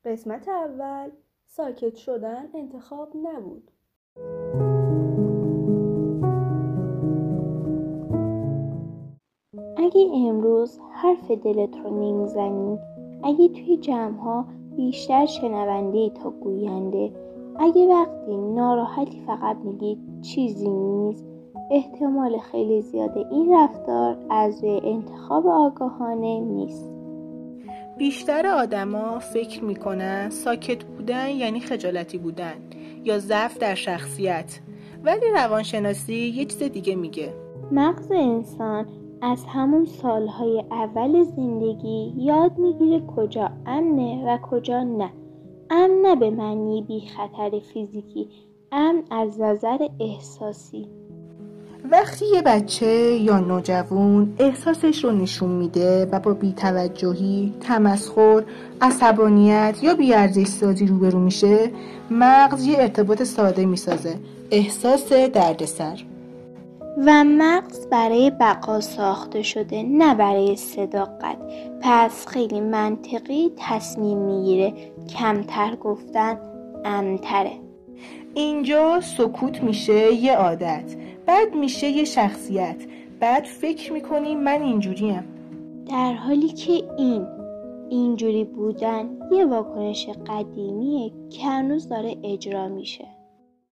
قسمت اول، ساکت شدن انتخاب نبود. اگه امروز حرف دلت رو نمیزنی، اگه توی جمع‌ها بیشتر شنونده تا گوینده، اگه وقتی ناراحتی فقط میگی چیزی نیست، احتمال خیلی زیاده این رفتار از روی انتخاب آگاهانه نیست. بیشتر آدما فکر میکنن ساکت بودن یعنی خجالتی بودن یا ضعف در شخصیت، ولی روانشناسی یه چیز دیگه میگه. مغز انسان از همون سالهای اول زندگی یاد میگیره کجا امنه و کجا نه. امن نه به معنی بی خطر فیزیکی، امن از نظر احساسی. وقتی یه بچه یا نوجوان احساسش رو نشون میده و با بی‌توجهی، تمسخر، عصبانیت یا بی‌ارزش‌سازی روبرو میشه، مغز یه ارتباط ساده میسازه، احساس دردسر. و مغز برای بقا ساخته شده، نه برای صداقت. پس خیلی منطقی تصمیم میگیره کمتر گفتن امن‌تره. اینجا سکوت میشه یه عادت، بعد میشه یه شخصیت، بعد فکر میکنی من اینجوریم، در حالی که اینجوری بودن یه واکنش قدیمیه که هنوز داره اجرا میشه.